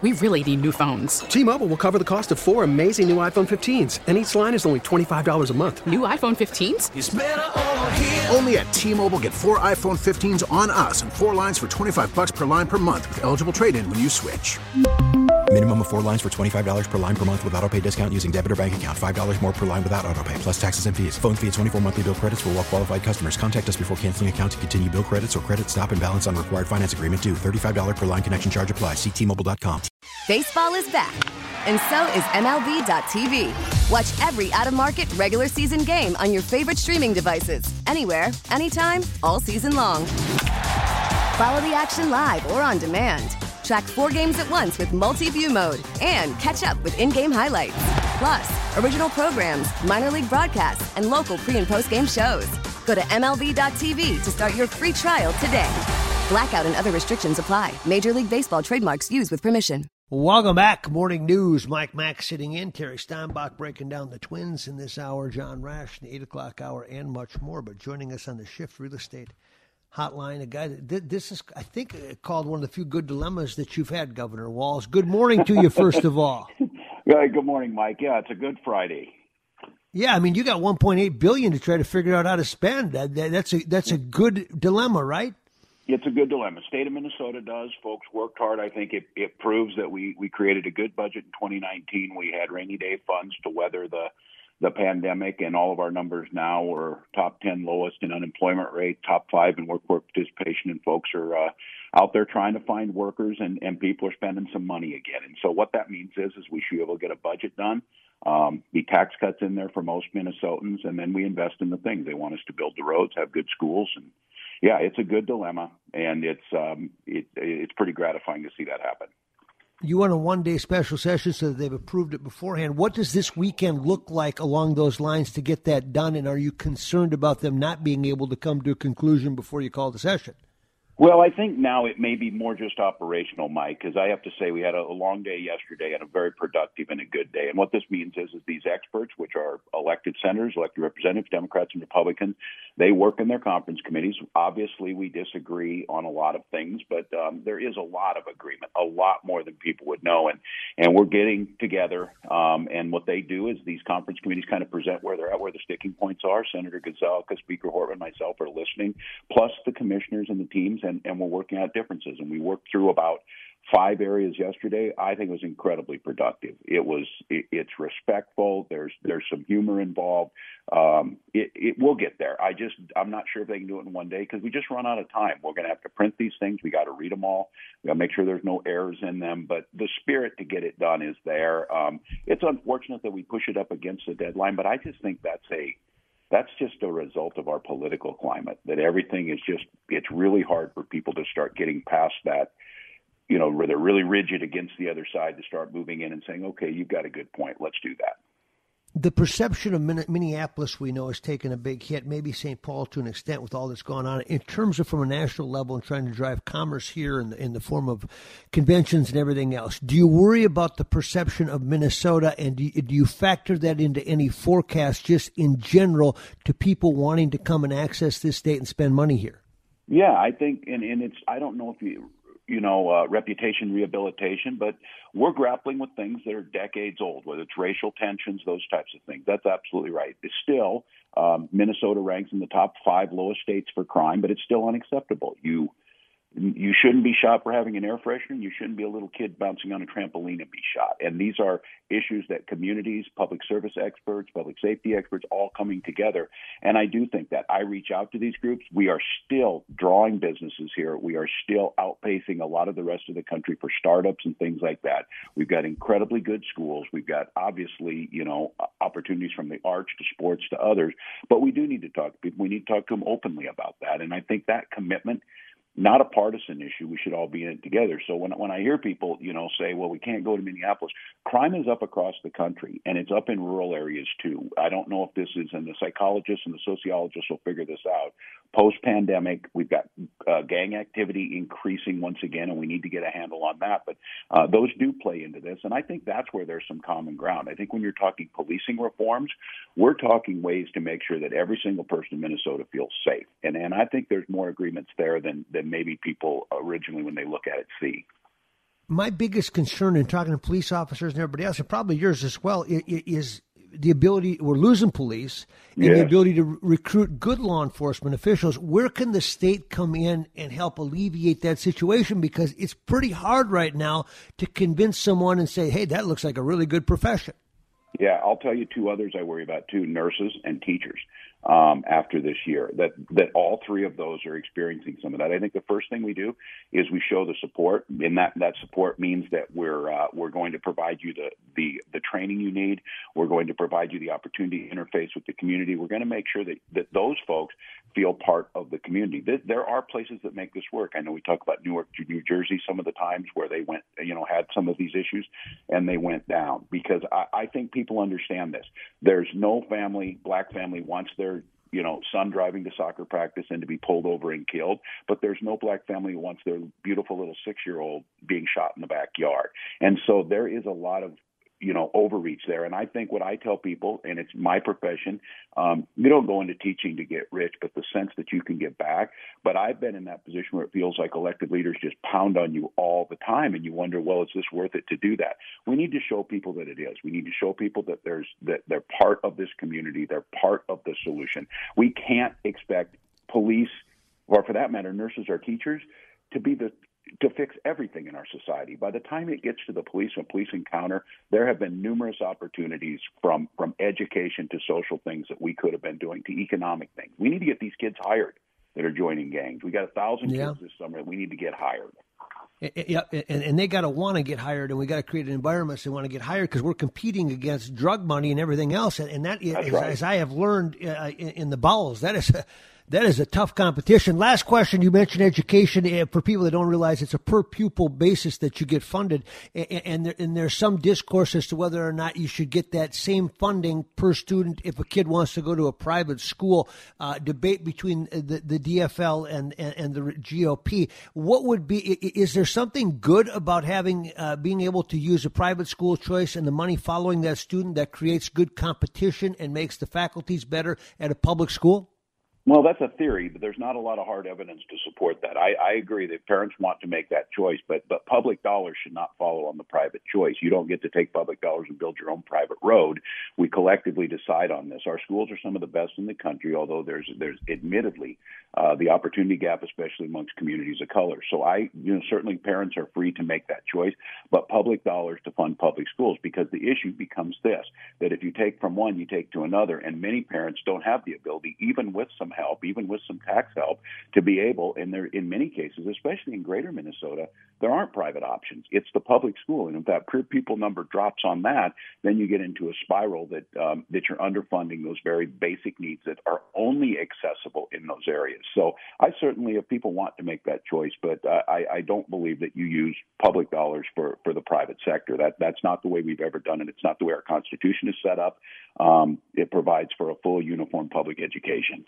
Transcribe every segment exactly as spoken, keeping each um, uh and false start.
We really need new phones. T-Mobile will cover the cost of four amazing new iPhone fifteens, and each line is only twenty-five dollars a month. New iPhone fifteens? It's better over here. Only at T-Mobile, get four iPhone fifteens on us and four lines for twenty-five dollars per line per month with eligible trade-in when you switch. Minimum of four lines for twenty-five dollars per line per month with autopay discount using debit or bank account. five dollars more per line without autopay, plus taxes and fees. Phone fee at twenty-four monthly bill credits for well-qualified customers. Contact us before canceling account to continue bill credits or credit stop and balance on required finance agreement due. thirty-five dollars per line connection charge applies. See T Mobile dot com. Baseball is back, and so is M L B dot T V. Watch every out-of-market regular season game on your favorite streaming devices. Anywhere, anytime, all season long. Follow the action live or on demand. Track four games at once with multi-view mode and catch up with in-game highlights. Plus, original programs, minor league broadcasts, and local pre- and post-game shows. Go to M L B dot T V to start your free trial today. Blackout and other restrictions apply. Major League Baseball trademarks used with permission. Welcome back. Morning News. Mike Mack sitting in. Terry Steinbach breaking down the Twins in this hour. John Rash in the eight o'clock hour and much more. But joining us on the Shift Real Estate Hotline, a guy that this is, I think, called one of the few good dilemmas that you've had, Governor Walz. Good morning to you, first of all. Yeah, good morning, Mike. Yeah, it's a good Friday. Yeah, I mean, you got one point eight billion dollars to try to figure out how to spend. That, that, that's a that's a good dilemma, right? It's a good dilemma. State of Minnesota does. Folks worked hard. I think it, it proves that we, we created a good budget in twenty nineteen. We had rainy day funds to weather the the pandemic, and all of our numbers now are top ten lowest in unemployment rate, top five in workforce participation, and folks are uh, out there trying to find workers, and, and people are spending some money again. And so what that means is, is we should be able to get a budget done, um, be tax cuts in there for most Minnesotans, and then we invest in the things. They want us to build the roads, have good schools, and yeah, it's a good dilemma, and it's um, it, it's pretty gratifying to see that happen. You want a one-day special session so that they've approved it beforehand. What does this weekend look like along those lines to get that done, and are you concerned about them not being able to come to a conclusion before you call the session? Well, I think now it may be more just operational, Mike, because I have to say we had a, a long day yesterday and a very productive and a good day. And what this means is, is these experts, which are elected senators, elected representatives, Democrats and Republicans, they work in their conference committees. Obviously, we disagree on a lot of things, but um, there is a lot of agreement, a lot more than people would know. And, and we're getting together, um, and what they do is these conference committees kind of present where they're at, where the sticking points are. Senator Gazelka, Speaker Hortman, myself are listening, plus the commissioners and the teams, and, and we're working out differences. And we worked through about five areas yesterday. I think it was incredibly productive. It was, it, it's respectful. There's, there's some humor involved. Um, it, it will get there. I just, I'm not sure if they can do it in one day because we just run out of time. We're going to have to print these things. We got to read them all. We got to make sure there's no errors in them. But the spirit to get it done is there. Um, it's unfortunate that we push it up against the deadline, but I just think that's a, that's just a result of our political climate, that everything is just, it's really hard for people to start getting past that, you know, where they're really rigid against the other side, to start moving in and saying, okay, you've got a good point. Let's do that. The perception of Minneapolis, we know, has taken a big hit, maybe Saint Paul to an extent with all that's gone on. In terms of from a national level and trying to drive commerce here in the, in the form of conventions and everything else, do you worry about the perception of Minnesota, and do you, do you factor that into any forecast just in general to people wanting to come and access this state and spend money here? Yeah, I think, and, and it's, I don't know if you, you know, uh, reputation rehabilitation, but we're grappling with things that are decades old, whether it's racial tensions, those types of things. That's absolutely right. It's still, um, Minnesota ranks in the top five lowest states for crime, but it's still unacceptable. You You shouldn't be shot for having an air freshener. You shouldn't be a little kid bouncing on a trampoline and be shot. And these are issues that communities, public service experts, public safety experts, all coming together. And I do think that. I reach out to these groups. We are still drawing businesses here. We are still outpacing a lot of the rest of the country for startups and things like that. We've got incredibly good schools. We've got, obviously, you know, opportunities from the arts to sports to others. But we do need to talk to people. We need to talk to them openly about that. And I think that commitment, not a partisan issue. We should all be in it together. So when when I hear people, you know, say, well, we can't go to Minneapolis, crime is up across the country, and it's up in rural areas too. I don't know if this is, and the psychologists and the sociologists will figure this out. Post-pandemic, we've got uh, gang activity increasing once again, and we need to get a handle on that. But uh, those do play into this, and I think that's where there's some common ground. I think when you're talking policing reforms, we're talking ways to make sure that every single person in Minnesota feels safe. And and I think there's more agreements there than, than maybe people originally, when they look at it, see. my biggest concern in talking to police officers and everybody else, and probably yours as well, is the ability, we're losing police, and yes. the ability to recruit good law enforcement officials. Where can the state come in and help alleviate that situation? Because it's pretty hard right now to convince someone and say, hey, that looks like a really good profession. Yeah, I'll tell you two others I worry about too, nurses and teachers. Um, after this year, that that all three of those are experiencing some of that. I think the first thing we do is we show the support, and that, that support means that we're uh, we're going to provide you the, the the training you need. We're going to provide you the opportunity to interface with the community. We're going to make sure that, that those folks feel part of the community. There are places that make this work. I know we talk about Newark to New Jersey, some of the times where they went, you know, had some of these issues and they went down, because I, I think people understand this. There's no family, black family, wants their you know, son driving to soccer practice and to be pulled over and killed. But there's no black family who wants their beautiful little six-year-old being shot in the backyard. And so there is a lot of, you know, overreach there. And I think what I tell people, and it's my profession, um, you don't go into teaching to get rich, but the sense that you can get back. But I've been in that position where it feels like elected leaders just pound on you all the time, and you wonder, well, is this worth it to do that? We need to show people that it is. We need to show people that there's that they're part of this community. They're part of the solution. We can't expect police, or for that matter, nurses or teachers, to be the to fix everything in our society. By the time it gets to the police and police encounter, there have been numerous opportunities from, from education to social things that we could have been doing to economic things. We need to get these kids hired that are joining gangs. We got a thousand yeah. kids this summer that we need to get hired. Yeah, and, and they got to want to get hired, and we got to create an environment so they want to get hired, because we're competing against drug money and everything else. And, and that, is, right. as I have learned uh, in, in the bowels, that is a, that is a tough competition. Last question, you mentioned education. Uh, for people that don't realize, it's a per pupil basis that you get funded, and, and, there, and there's some discourse as to whether or not you should get that same funding per student if a kid wants to go to a private school. Uh, debate between the, the D F L and, and, and the G O P. What would be, is there something good about having uh, being able to use a private school choice and the money following that student that creates good competition and makes the faculties better at a public school? Well, that's a theory, but there's not a lot of hard evidence to support that. I, I agree that parents want to make that choice, but, but public dollars should not follow on the private choice. You don't get to take public dollars and build your own private road. We collectively decide on this. Our schools are some of the best in the country, although there's there's admittedly uh, the opportunity gap, especially amongst communities of color. So I, you know, certainly parents are free to make that choice, but public dollars to fund public schools, because the issue becomes this, that if you take from one, you take to another, and many parents don't have the ability, even with some help, even with some tax help, to be able, and there, in many cases, especially in greater Minnesota, there aren't private options. It's the public school. And if that per pupil number drops on that, then you get into a spiral that um, that you're underfunding those very basic needs that are only accessible in those areas. So I certainly, if people want to make that choice, but uh, I, I don't believe that you use public dollars for, for the private sector. That That's not the way we've ever done it. It's not the way our Constitution is set up. Um, it provides for a full, uniform public education.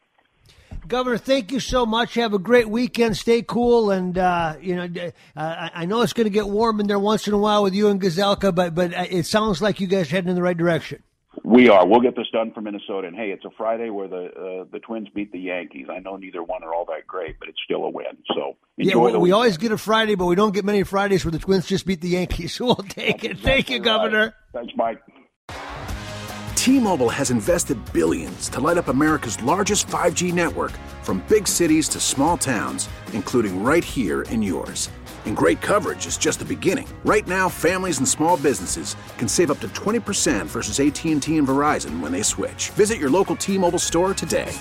Governor, thank you so much. Have a great weekend. Stay cool. And, uh, you know, uh, I know it's going to get warm in there once in a while with you and Gazelka, but but it sounds like you guys are heading in the right direction. We are. We'll get this done for Minnesota. And, hey, it's a Friday where the uh, the Twins beat the Yankees. I know neither one are all that great, but it's still a win. So enjoy yeah, well, the we weekend. always get a Friday, but we don't get many Fridays where the Twins just beat the Yankees. So we'll take That's it. exactly Thank you, right. Governor. Thanks, Mike. T-Mobile has invested billions to light up America's largest five G network, from big cities to small towns, including right here in yours. And great coverage is just the beginning. Right now, families and small businesses can save up to twenty percent versus A T and T and Verizon when they switch. Visit your local T-Mobile store today.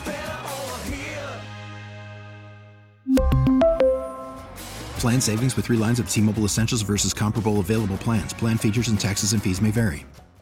Plan savings with three lines of T-Mobile Essentials versus comparable available plans. Plan features and taxes and fees may vary.